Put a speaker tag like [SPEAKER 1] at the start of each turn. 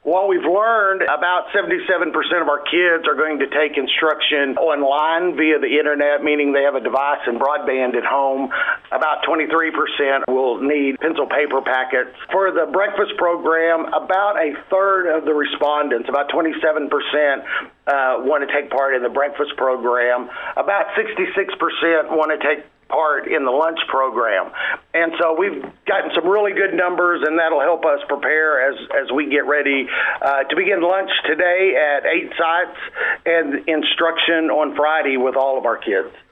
[SPEAKER 1] What we've learned, about 77% of our kids are going to take instruction online via the internet, meaning they have a device and broadband at home. About 23% will need pencil paper packets. For the breakfast program, about a third of the respondents, about 27%, want to take part in the breakfast program. About 66% want to take part in the lunch program. And so we've gotten some really good numbers, and that'll help us prepare as we get ready to begin lunch today at 8 sites and instruction on Friday with all of our kids.